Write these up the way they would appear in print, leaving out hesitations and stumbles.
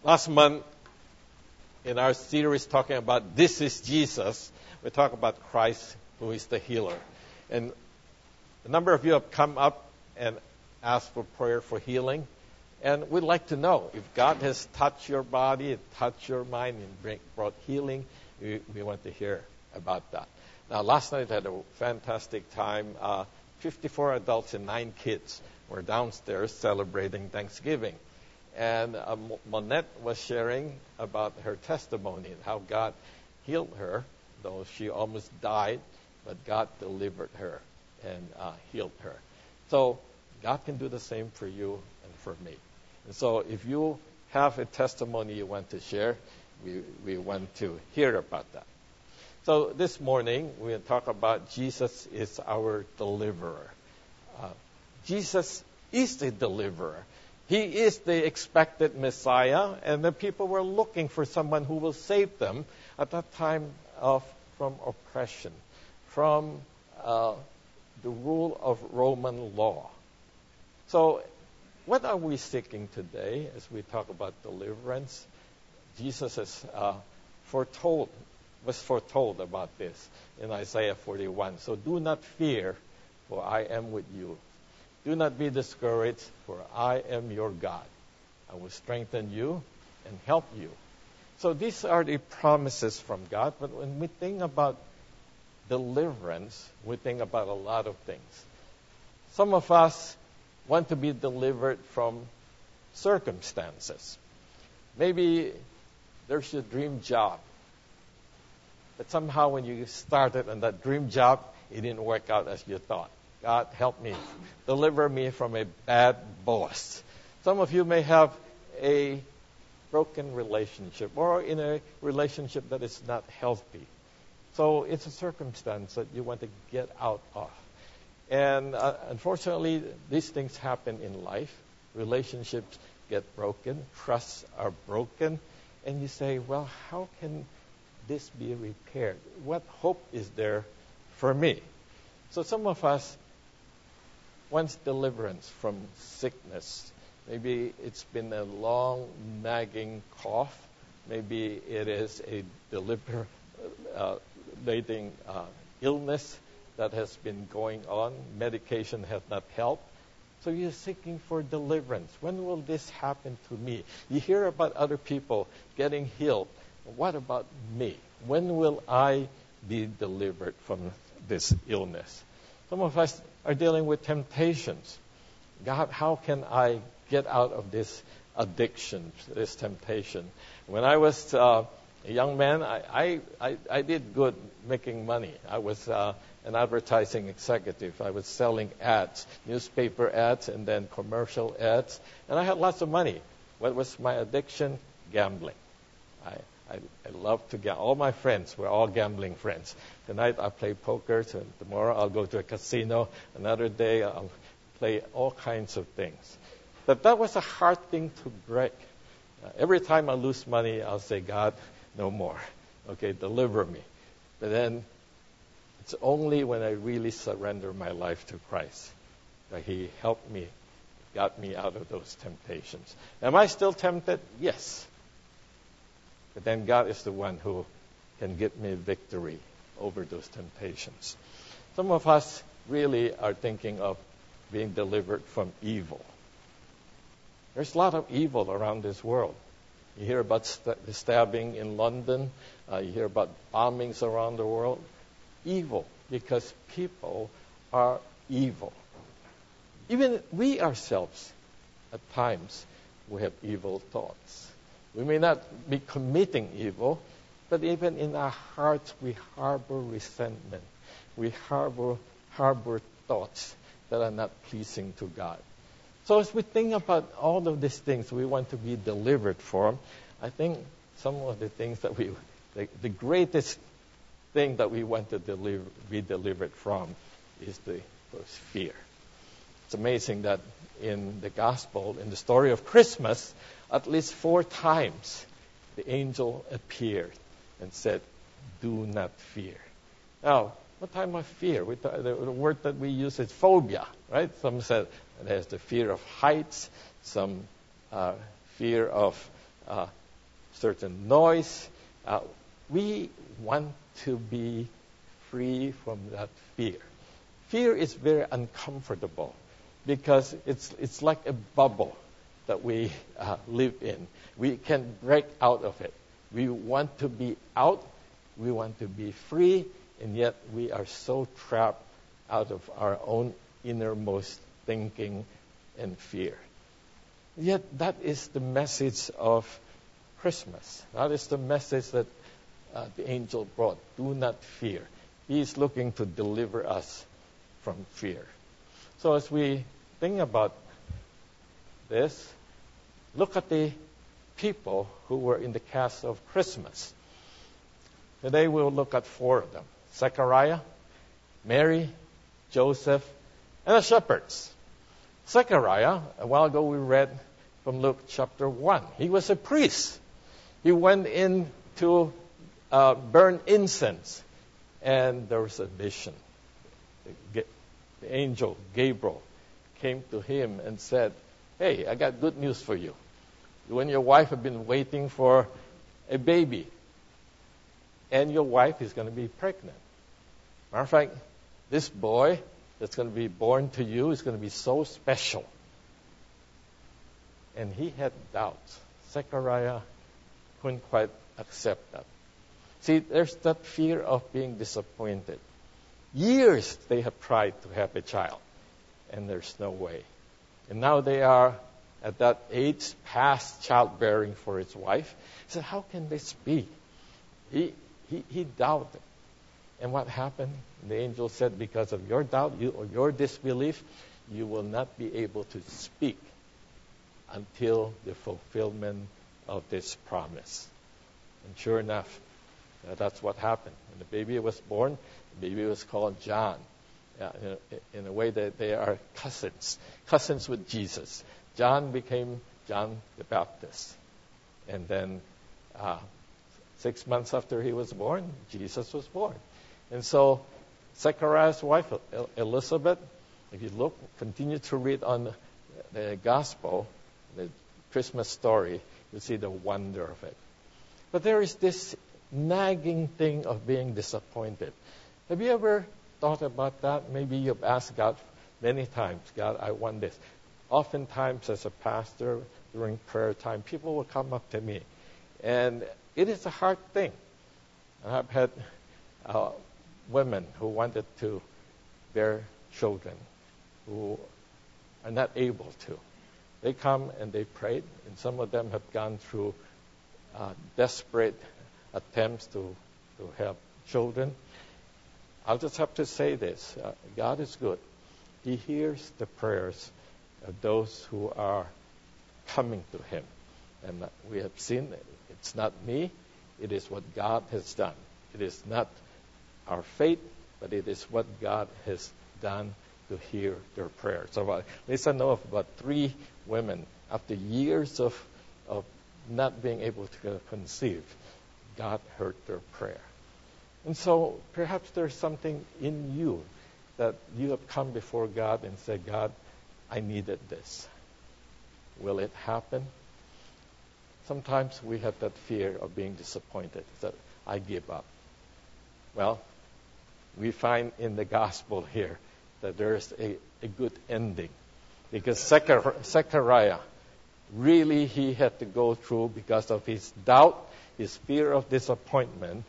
Last month, in our series talking about This is Jesus, we talk about Christ who is the healer. And a number of you have come up and asked for prayer for healing. And we'd like to know if God has touched your body, touched your mind, and brought healing. We want to hear about that. Now, last night I had a fantastic time. 54 adults and 9 kids were downstairs celebrating Thanksgiving. And Monette was sharing about her testimony and how God healed her, though she almost died, but God delivered her and healed her. So God can do the same for you and for me. And so if you have a testimony you want to share, we want to hear about that. So this morning, we'll talk about Jesus is our deliverer. Jesus is the deliverer. He is the expected Messiah, and the people were looking for someone who will save them at that time from oppression, from the rule of Roman law. So what are we seeking today as we talk about deliverance? Jesus was foretold about this in Isaiah 41. So do not fear, for I am with you. Do not be discouraged, for I am your God. I will strengthen you and help you. So these are the promises from God. But when we think about deliverance, we think about a lot of things. Some of us want to be delivered from circumstances. Maybe there's your dream job. But somehow when you started on that dream job, it didn't work out as you thought. God, help me. Deliver me from a bad boss. Some of you may have a broken relationship or in a relationship that is not healthy. So it's a circumstance that you want to get out of. And unfortunately, these things happen in life. Relationships get broken. Trusts are broken. And you say, well, how can this be repaired? What hope is there for me? So some of us want deliverance from sickness. Maybe it's been a long, nagging cough. Maybe it is a debilitating illness that has been going on. Medication has not helped. So you're seeking for deliverance. When will this happen to me? You hear about other people getting healed. What about me? When will I be delivered from this illness? Some of us are dealing with temptations. God, how can I get out of this addiction, this temptation? When I was a young man, I did good making money. I was an advertising executive. I was selling ads, newspaper ads, and then commercial ads. And I had lots of money. What was my addiction? Gambling. I love to gamble. All my friends were all gambling friends. Tonight I play poker. Tomorrow I'll go to a casino. Another day I'll play all kinds of things. But that was a hard thing to break. Every time I lose money, I'll say, God, no more. Okay, deliver me. But then it's only when I really surrender my life to Christ that He helped me, got me out of those temptations. Am I still tempted? Yes. But then God is the one who can give me victory over those temptations. Some of us really are thinking of being delivered from evil. There's a lot of evil around this world. You hear about the stabbing in London. You hear about bombings around the world. Evil, because people are evil. Even we ourselves, at times, we have evil thoughts. We may not be committing evil, but even in our hearts, we harbor resentment. We harbor thoughts that are not pleasing to God. So as we think about all of these things we want to be delivered from, I think some of the things that the greatest thing that we want to be delivered from is the first fear. It's amazing that in the gospel, in the story of Christmas, at least 4 times the angel appeared and said, do not fear. Now, what type of fear? The word that we use is phobia, right? Some said there's the fear of heights, some fear of certain noise. We want to be free from that fear. Fear is very uncomfortable because it's like a bubble that we live in. We can break out of it. We want to be out. We want to be free, and yet we are so trapped out of our own innermost thinking and fear. Yet that is the message of Christmas. That is the message that the angel brought. Do not fear. He is looking to deliver us from fear. So as we think about this, look at the people who were in the cast of Christmas. Today we'll look at 4 of them: Zechariah, Mary, Joseph, and the shepherds. Zechariah, a while ago we read from Luke chapter 1. He was a priest. He went in to burn incense, and there was a vision. The angel Gabriel came to him and said, "Hey, I got good news for you. You and your wife have been waiting for a baby, and your wife is going to be pregnant. Matter of fact, this boy that's going to be born to you is going to be so special." And he had doubts. Zechariah couldn't quite accept that. See, there's that fear of being disappointed. Years they have tried to have a child, and there's no way. And now they are at that age, past childbearing for his wife. He said, "How can this be?" He doubted. And what happened? The angel said, "Because of your doubt or your disbelief, you will not be able to speak until the fulfillment of this promise." And sure enough, that's what happened. When the baby was born, the baby was called John. In a way that they are cousins with Jesus. John became John the Baptist. And then 6 months after he was born, Jesus was born. And so Zechariah's wife, Elizabeth, if you continue to read on the gospel, the Christmas story, you'll see the wonder of it. But there is this nagging thing of being disappointed. Have you ever thought about that? Maybe you've asked God many times, "God, I want this." Oftentimes as a pastor, during prayer time, people will come up to me. And it is a hard thing. I've had women who wanted to bear children who are not able to. They come and they prayed, and some of them have gone through desperate attempts to have children. I'll just have to say this. God is good. He hears the prayers of those who are coming to Him. And we have seen it's not me. It is what God has done. It is not our faith, but it is what God has done to hear their prayers. So at least I know of about 3 women, after years of not being able to conceive, God heard their prayer. And so perhaps there's something in you that you have come before God and said, "God, I needed this. Will it happen?" Sometimes we have that fear of being disappointed, that I give up. Well, we find in the gospel here that there's a good ending. Because Zechariah, really he had to go through, because of his doubt, his fear of disappointment,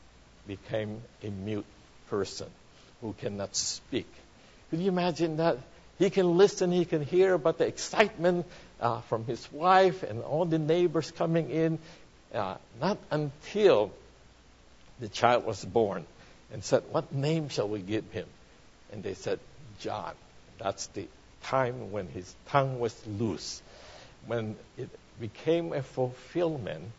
became a mute person who cannot speak. Could you imagine that? He can listen, he can hear about the excitement from his wife and all the neighbors coming in. Not until the child was born and said, "What name shall we give him?" And they said, "John." That's the time when his tongue was loose. When it became a fulfillment,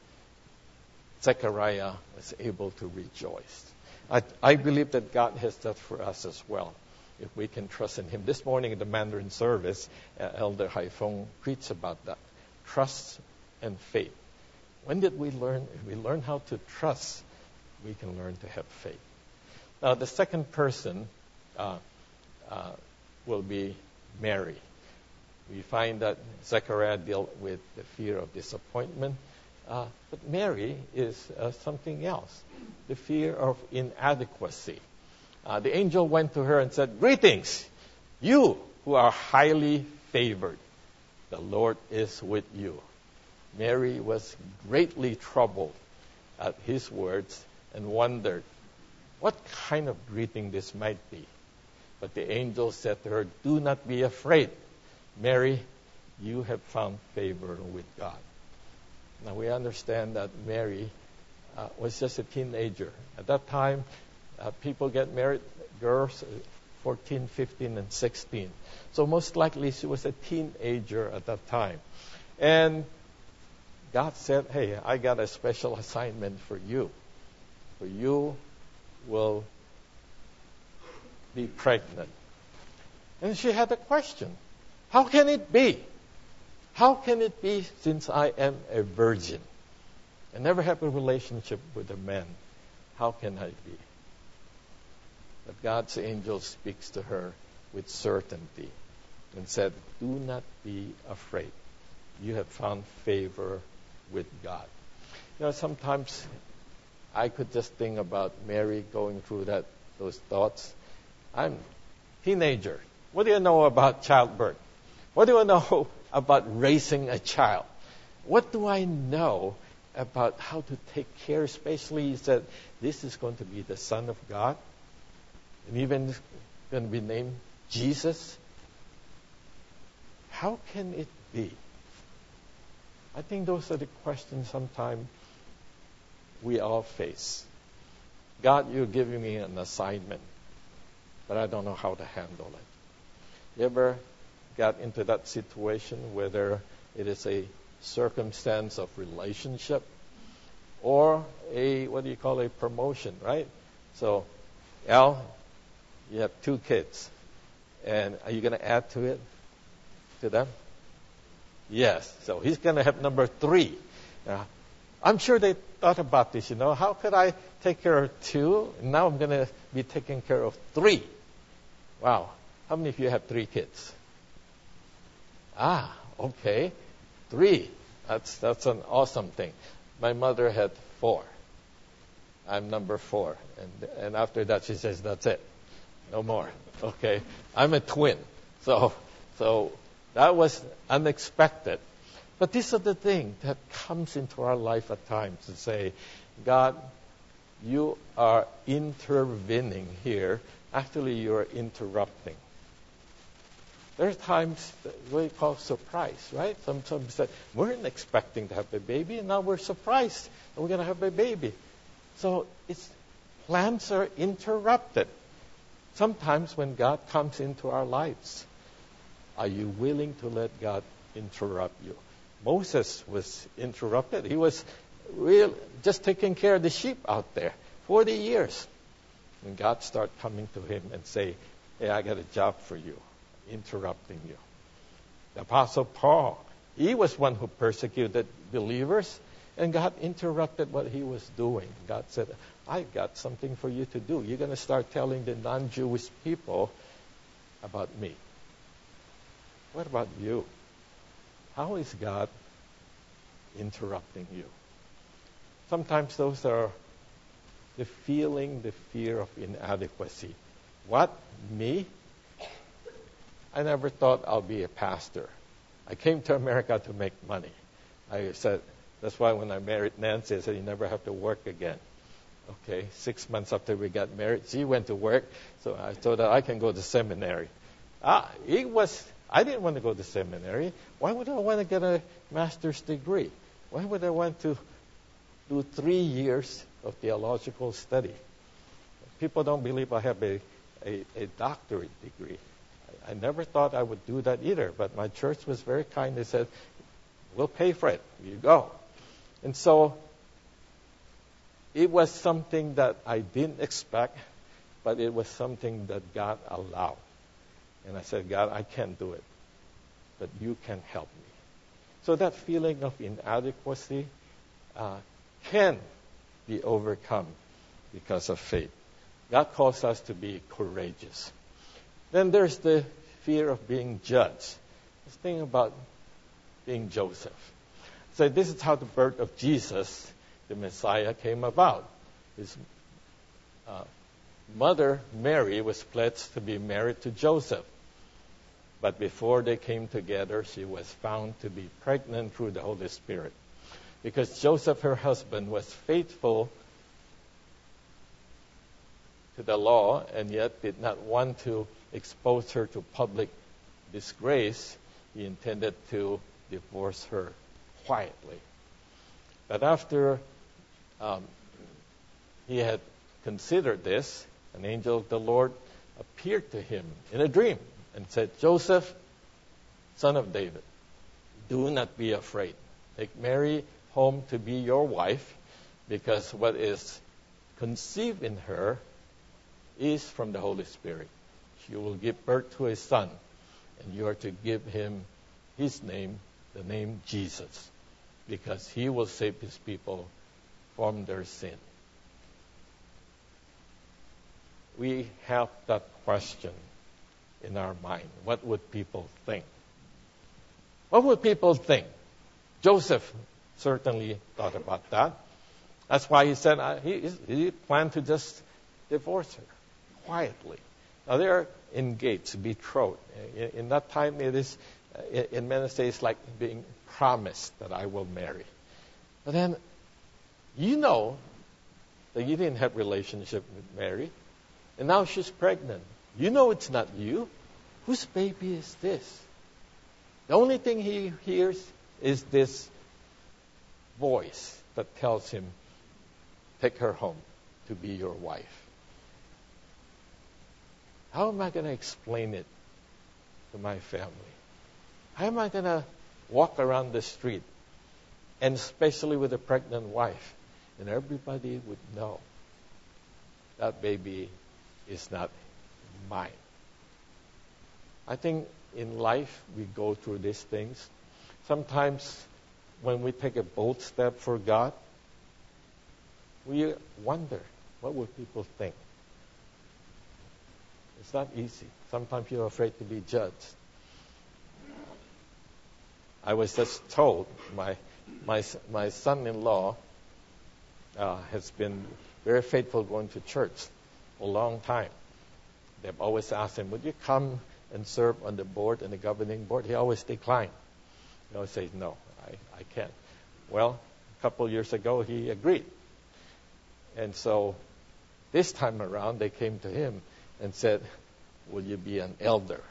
Zechariah was able to rejoice. I believe that God has that for us as well, if we can trust in Him. This morning in the Mandarin service, Elder Haifeng preached about that. Trust and faith. When did we learn? If we learn how to trust, we can learn to have faith. Now, the second person will be Mary. We find that Zechariah dealt with the fear of disappointment. But Mary is something else, the fear of inadequacy. The angel went to her and said, "Greetings, you who are highly favored. The Lord is with you." Mary was greatly troubled at his words and wondered what kind of greeting this might be. But the angel said to her, "Do not be afraid, Mary, you have found favor with God." Now we understand that Mary was just a teenager. At that time, people get married, girls 14, 15, and 16. So most likely she was a teenager at that time. And God said, "Hey, I got a special assignment for you. For you will be pregnant." And she had a question. How can it be? How can it be since I am a virgin? I never have a relationship with a man. How can I be? But God's angel speaks to her with certainty and said, "Do not be afraid. You have found favor with God." You know, sometimes I could just think about Mary going through those thoughts. I'm a teenager. What do you know about childbirth? What do I know about raising a child? What do I know about how to take care? Especially, he said, this is going to be the Son of God, and even going to be named Jesus. How can it be? I think those are the questions sometimes we all face. God, you're giving me an assignment, but I don't know how to handle it. You ever got into that situation, whether it is a circumstance of relationship or a promotion, right? So, Al, you have 2 kids, and are you going to add to them? Yes. So he's going to have number 3. I'm sure they thought about this, How could I take care of 2? And now I'm going to be taking care of 3. Wow. How many of you have 3 kids? Okay. 3. That's an awesome thing. My mother had 4. I'm number 4. And after that, she says, "That's it. No more." Okay. I'm a twin. So that was unexpected. But these are the things that comes into our life at times to say, God, you are intervening here. Actually, you are interrupting. There are times that we call surprise, right? Sometimes that we weren't expecting to have a baby, and now we're surprised that we're going to have a baby. So plans are interrupted. Sometimes when God comes into our lives, are you willing to let God interrupt you? Moses was interrupted. He was just taking care of the sheep out there 40 years. And God started coming to him and say, "Hey, I got a job for you," interrupting you. The Apostle Paul, he was one who persecuted believers, and God interrupted what he was doing. God said, "I got something for you to do. You're going to start telling the non-Jewish people about me." What about you? How is God interrupting you? Sometimes those are the fear of inadequacy. What? Me? I never thought I'll be a pastor. I came to America to make money. I said, that's why when I married Nancy, I said, "You never have to work again." Okay, 6 months after we got married, she went to work, so I told her I can go to seminary. I didn't want to go to seminary. Why would I want to get a master's degree? Why would I want to do 3 years of theological study? People don't believe I have a doctorate degree. I never thought I would do that either, but my church was very kind. They said, "We'll pay for it. You go." And so it was something that I didn't expect, but it was something that God allowed. And I said, "God, I can't do it, but you can help me." So that feeling of inadequacy can be overcome because of faith. God calls us to be courageous. Then there's the fear of being judged. Let's think about being Joseph. So this is how the birth of Jesus, the Messiah, came about. His mother, Mary, was pledged to be married to Joseph. But before they came together, she was found to be pregnant through the Holy Spirit. Because Joseph, her husband, was faithful to the law and yet did not want to expose her to public disgrace, he intended to divorce her quietly. But after he had considered this, an angel of the Lord appeared to him in a dream and said, Joseph, son of David, do not be afraid. Take Mary home to be your wife, because what is conceived in her is from the Holy Spirit. She will give birth to a son, and you are to give him his name, the name Jesus, because he will save his people from their sin. We have that question in our mind. What would people think? What would people think? Joseph certainly thought about that. That's why he said he planned to just divorce her quietly. Now they're engaged, betrothed. In that time, it is in many states like being promised that I will marry. But then, you know that you didn't have relationship with Mary, and now she's pregnant. You know it's not you. Whose baby is this? The only thing he hears is this voice that tells him, take her home to be your wife. How am I going to explain it to my family? How am I going to walk around the street, and especially with a pregnant wife, and everybody would know that baby is not mine? I think in life we go through these things. Sometimes when we take a bold step for God, we wonder, what will people think? It's not easy. Sometimes you're afraid to be judged. I was just told my son-in-law has been very faithful going to church for a long time. They've always asked him, would you come and serve on the board and the governing board? He always declined. He always says, no, I can't. Well, a couple of years ago, he agreed. And so this time around, they came to him and said, will you be an elder?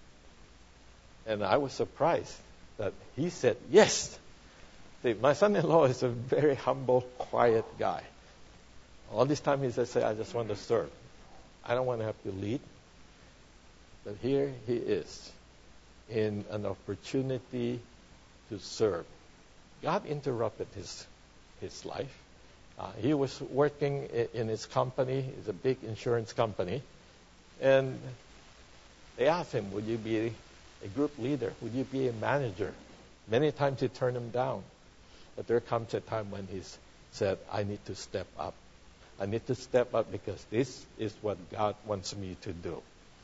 And I was surprised that he said yes. See, my son-in-law is a very humble, quiet guy. All this time he says, I just want to serve. I don't want to have to lead. But here he is in an opportunity to serve. God interrupted his life. He was working in his company. It's a big insurance company. And they asked him, would you be a group leader? Would you be a manager? Many times he turned them down. But there comes a time when he said, I need to step up. I need to step up because this is what God wants me to do.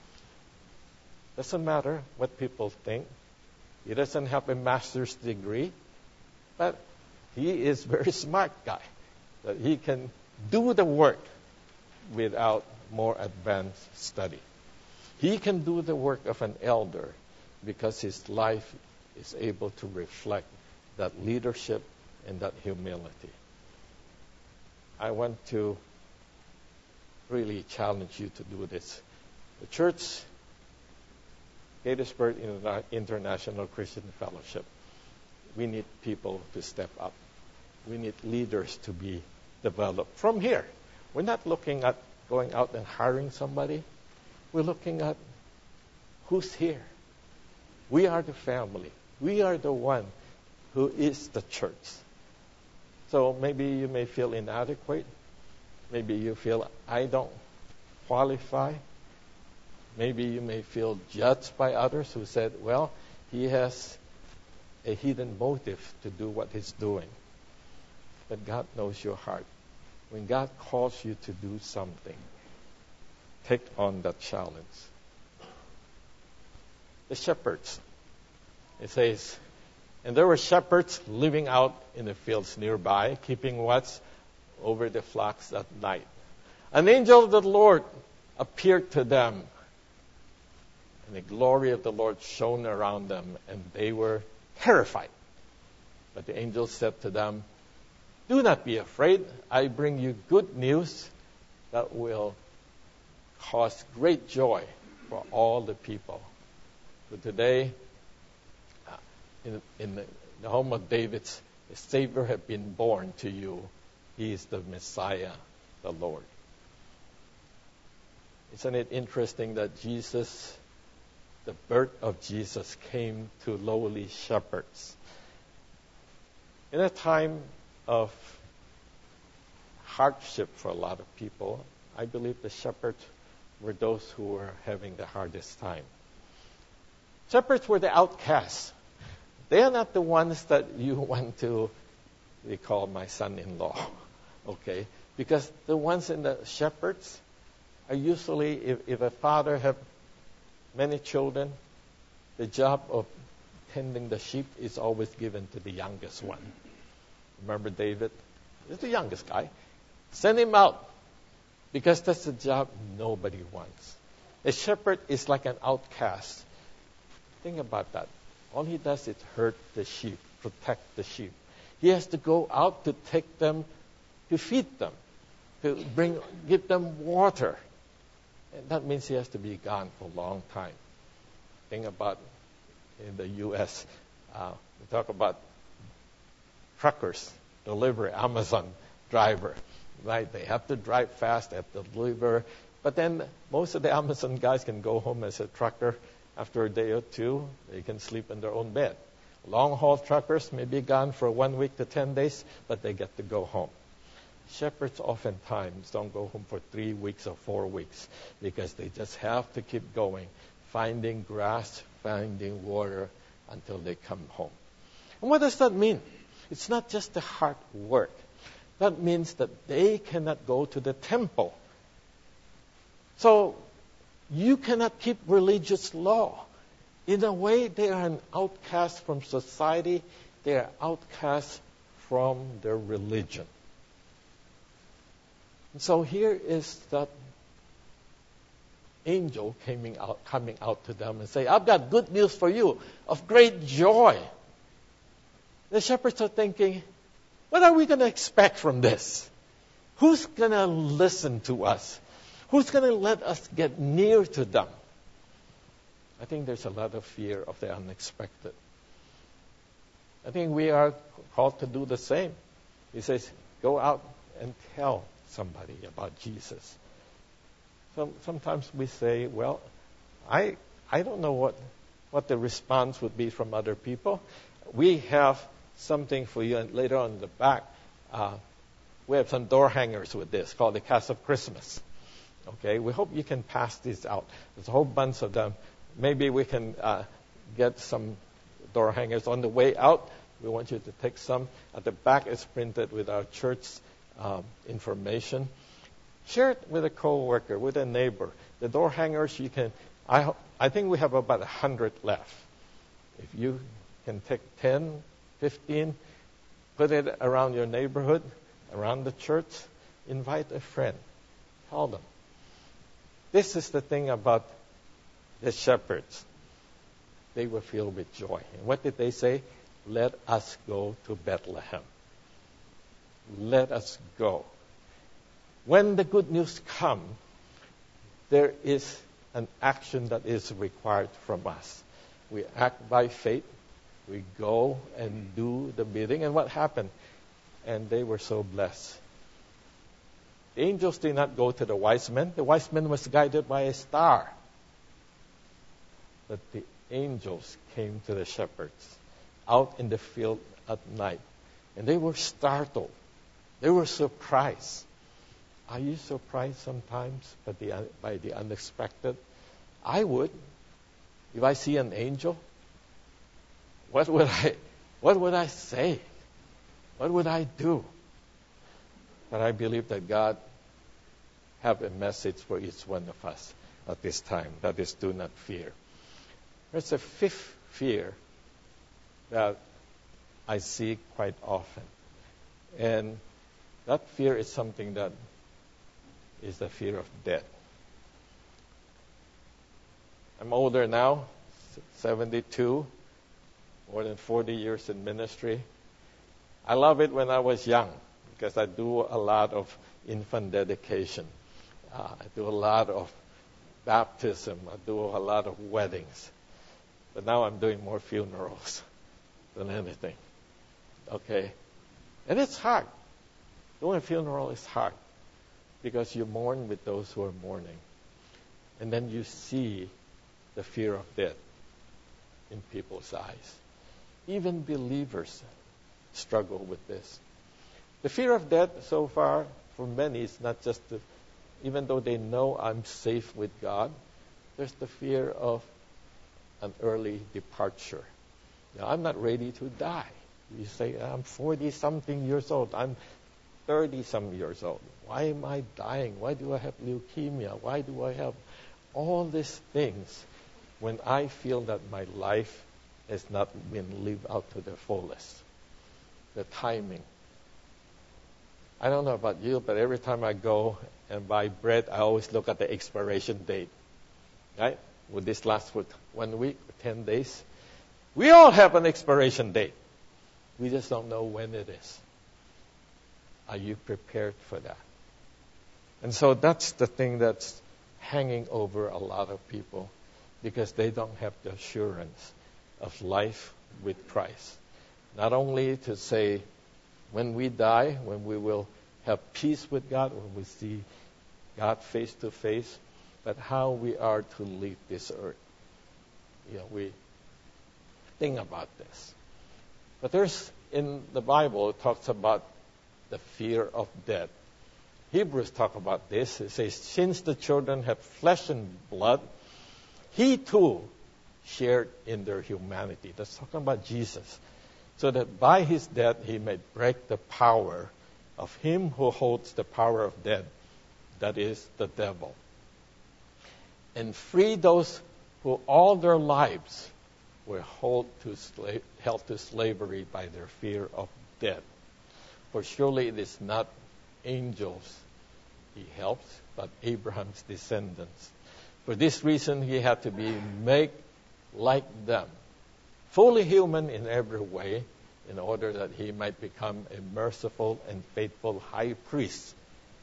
Doesn't matter what people think. He doesn't have a master's degree, but he is a very smart guy. That he can do the work without more advanced study. He can do the work of an elder because his life is able to reflect that leadership and that humility. I want to really challenge you to do this. The church, Gettysburg International Christian Fellowship, we need people to step up. We need leaders to be developed from here. We're not looking at going out and hiring somebody. We're looking at who's here. We are the family. We are the one who is the church. So maybe you may feel inadequate. Maybe you feel, I don't qualify. Maybe you may feel judged by others who said, well, he has a hidden motive to do what he's doing. But God knows your heart. When God calls you to do something, take on that challenge. The shepherds, it says, And there were shepherds living out in the fields nearby, keeping watch over the flocks at night. An angel of the Lord appeared to them, and the glory of the Lord shone around them, and they were terrified. But the angel said to them, "Do not be afraid. I bring you good news that will cause great joy for all the people. So today, in the home of David, a Savior has been born to you. He is the Messiah, the Lord." Isn't it interesting that the birth of Jesus came to lowly shepherds? In a time of hardship for a lot of people, I believe the shepherds were those who were having the hardest time. Shepherds were the outcasts. They are not the ones that you want to, they call my son-in-law, okay? Because the ones in the shepherds are usually, if a father have many children, the job of tending the sheep is always given to the youngest one. Remember David? He's the youngest guy. Send him out, because that's the job nobody wants. A shepherd is like an outcast. Think about that. All he does is herd the sheep, protect the sheep. He has to go out to take them, to feed them, to give them water. And that means he has to be gone for a long time. Think about in the U.S., we talk about truckers, delivery, Amazon driver, right? They have to drive fast, they have to deliver. But then most of the Amazon guys can go home as a trucker. After a day or two, they can sleep in their own bed. Long-haul truckers may be gone for 1 week to 10 days, but they get to go home. Shepherds oftentimes don't go home for 3 weeks or 4 weeks because they just have to keep going, finding grass, finding water until they come home. And what does that mean? It's not just the hard work. That means that they cannot go to the temple. So you cannot keep religious law. In a way, they are an outcast from society. They are outcasts from their religion. And so here is that angel coming out to them and say, "I've got good news for you of great joy." The shepherds are thinking, what are we going to expect from this? Who's going to listen to us? Who's going to let us get near to them? I think there's a lot of fear of the unexpected. I think we are called to do the same. He says, go out and tell somebody about Jesus. Sometimes we say, well, I don't know what the response would be from other people. We have something for you, and later on in the back, we have some door hangers with this called the Cast of Christmas. Okay, we hope you can pass these out. There's a whole bunch of them. Maybe we can get some door hangers on the way out. We want you to take some. At the back, it's printed with our church information. Share it with a coworker, with a neighbor. The door hangers, you can. I think we have about 100 left. If you can take 10, 15, put it around your neighborhood, around the church, invite a friend. Tell them. This is the thing about the shepherds. They were filled with joy. And what did they say? Let us go to Bethlehem. Let us go. When the good news comes, there is an action that is required from us. We act by faith. We go and do the bidding. And what happened? And they were so blessed. The angels did not go to the wise men. The wise men was guided by a star. But the angels came to the shepherds out in the field at night. And they were startled. They were surprised. Are you surprised sometimes by the unexpected? I would. If I see an angel, what would I say? What would I do? But I believe that God have a message for each one of us at this time. That is, do not fear. There's a fifth fear that I see quite often. And that fear is something that is the fear of death. I'm older now, 72, more than 40 years in ministry. I love it when I was young because I do a lot of infant dedication. I do a lot of baptism. I do a lot of weddings. But now I'm doing more funerals than anything. Okay? And it's hard. Doing a funeral is hard because you mourn with those who are mourning. And then you see the fear of death in people's eyes. Even believers struggle with this. The fear of death so far for many is not just even though they know I'm safe with God, there's the fear of an early departure. Now, I'm not ready to die. You say, I'm 40-something years old. I'm 30-some years old. Why am I dying? Why do I have leukemia? Why do I have all these things when I feel that my life has not been lived out to the fullest? The timing. I don't know about you, but every time I go and buy bread, I always look at the expiration date. Right? Would this last for 1 week, 10 days? We all have an expiration date. We just don't know when it is. Are you prepared for that? And so that's the thing that's hanging over a lot of people because they don't have the assurance of life with Christ. Not only to say, when we die, when we will have peace with God, when we see God face to face, but how we are to leave this earth. We think about this. But there's, in the Bible, it talks about the fear of death. Hebrews talk about this. It says, since the children have flesh and blood, he too shared in their humanity. That's talking about Jesus. So that by his death he may break the power of him who holds the power of death, that is, the devil, and free those who all their lives were held to slavery by their fear of death. For surely it is not angels he helps, but Abraham's descendants. For this reason he had to be made like them, fully human in every way, in order that he might become a merciful and faithful high priest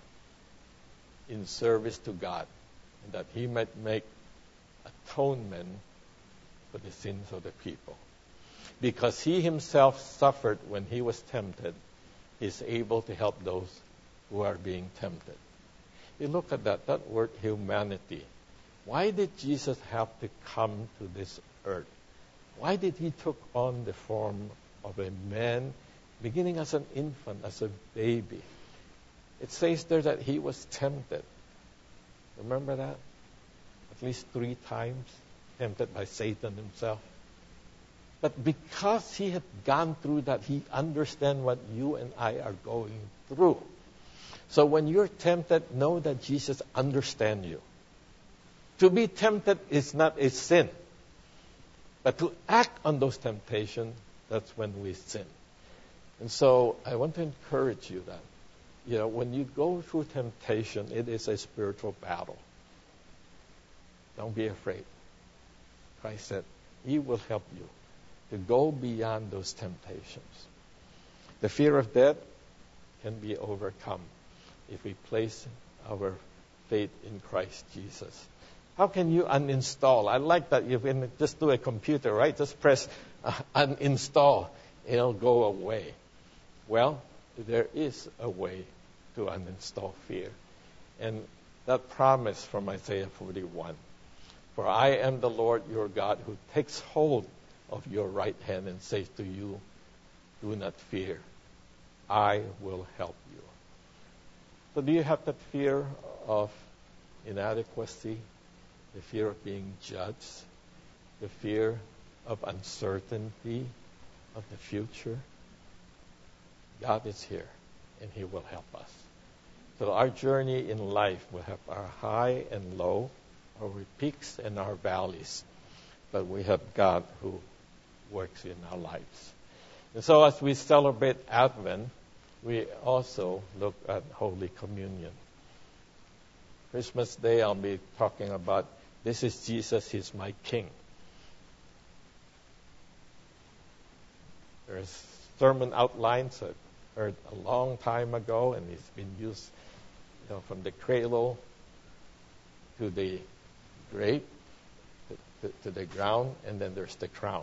in service to God, and that he might make atonement for the sins of the people. Because he himself suffered when he was tempted, he is able to help those who are being tempted. You look at that word humanity. Why did Jesus have to come to this earth? Why did he took on the form of a man, beginning as an infant, as a baby? It says there that he was tempted. Remember that? At least 3 times, tempted by Satan himself. But because he had gone through that, he understands what you and I are going through. So when you're tempted, know that Jesus understands you. To be tempted is not a sin. But to act on those temptations, that's when we sin. And so I want to encourage you that, when you go through temptation, it is a spiritual battle. Don't be afraid. Christ said, he will help you to go beyond those temptations. The fear of death can be overcome if we place our faith in Christ Jesus. How can you uninstall? I like that you can just do a computer, right? Just press uninstall. It'll go away. Well, there is a way to uninstall fear. And that promise from Isaiah 41. For I am the Lord your God who takes hold of your right hand and says to you, do not fear. I will help you. So do you have that fear of inadequacy? The fear of being judged? The fear of uncertainty of the future? God is here, and he will help us. So our journey in life will have our high and low, our peaks and our valleys. But we have God who works in our lives. And so as we celebrate Advent, we also look at Holy Communion. Christmas Day, I'll be talking about, this is Jesus, He's my King. There's sermon outlines I've heard a long time ago, and it's been used from the cradle to the grave, to the ground, and then there's the crown.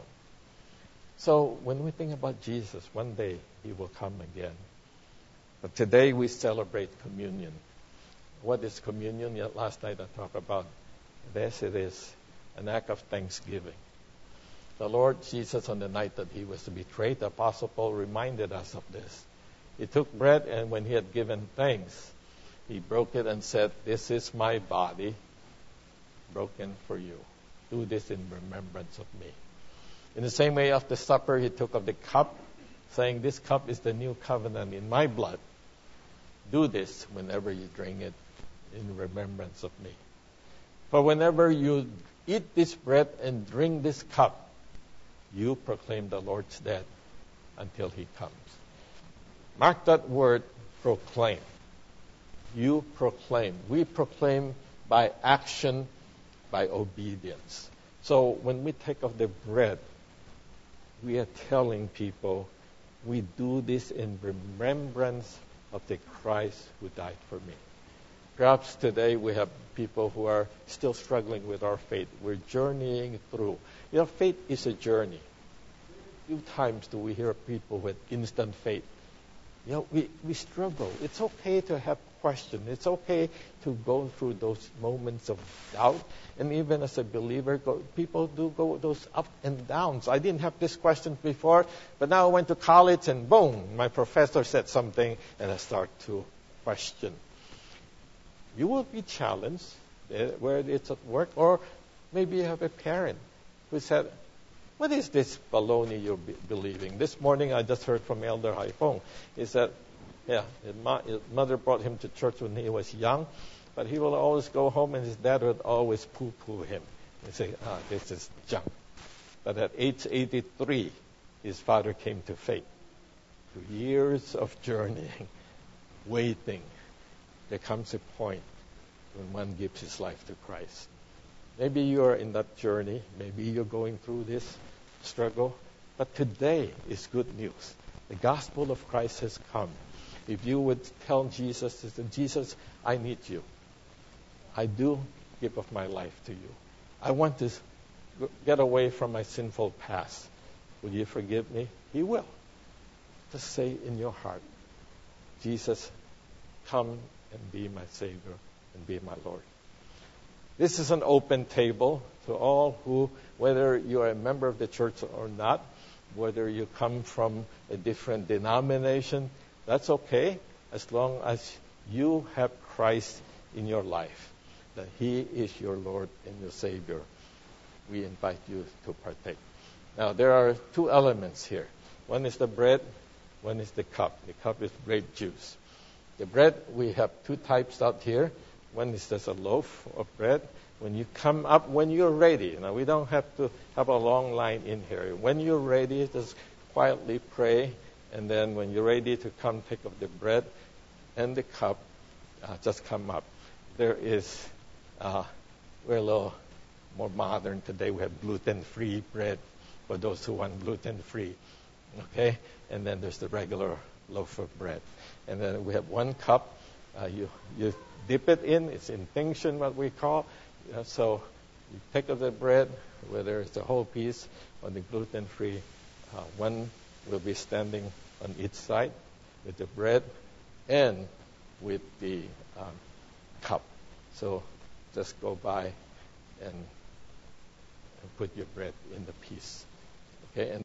So when we think about Jesus, one day He will come again. But today we celebrate communion. What is communion? Last night I talked about this. It is an act of thanksgiving. The Lord Jesus, on the night that He was betrayed, the Apostle Paul reminded us of this. He took bread, and when He had given thanks, He broke it and said, "This is my body, broken for you. Do this in remembrance of me." In the same way, after supper, He took of the cup, saying, "This cup is the new covenant in my blood. Do this whenever you drink it in remembrance of me. For whenever you eat this bread and drink this cup, you proclaim the Lord's death until He comes." Mark that word, proclaim. You proclaim. We proclaim by action, by obedience. So when we take of the bread, we are telling people, we do this in remembrance of the Christ who died for me. Perhaps today we have people who are still struggling with our faith. We're journeying through. Faith is a journey. Few times do we hear people with instant faith. We struggle. It's okay to have questions. It's okay to go through those moments of doubt. And even as a believer, people do go those up and downs. I didn't have this question before, but now I went to college and boom, my professor said something and I start to question. You will be challenged, whether it's at work or maybe you have a parent who said, "What is this baloney you're believing?" This morning I just heard from Elder Haifong. He said, his mother brought him to church when he was young, but he will always go home and his dad would always poo-poo him and say, this is junk. But at age 83, his father came to faith. Through years of journeying, waiting, there comes a point when one gives his life to Christ. Maybe you're in that journey. Maybe you're going through this struggle. But today is good news. The gospel of Christ has come. If you would tell Jesus, "Jesus, I need you. I do give of my life to you. I want to get away from my sinful past. Will you forgive me?" He will. Just say in your heart, "Jesus, come and be my Savior and be my Lord." This is an open table to all who, whether you're a member of the church or not, whether you come from a different denomination, that's okay, as long as you have Christ in your life, that He is your Lord and your Savior. We invite you to partake. Now, there are two elements here. One is the bread, one is the cup. The cup is grape juice. The bread, we have two types out here. One is just a loaf of bread. When you come up, when you're ready, now we don't have to have a long line in here. When you're ready, just quietly pray, and then when you're ready to come take of the bread and the cup, just come up. There is, we're a little more modern today. We have gluten-free bread for those who want gluten-free. Okay? And then there's the regular loaf of bread. And then we have one cup. You dip it in. It's intinction, what we call. So you take of the bread, whether it's a whole piece or the gluten-free. One will be standing on each side with the bread and with the cup. So just go by and put your bread in the piece. Okay? And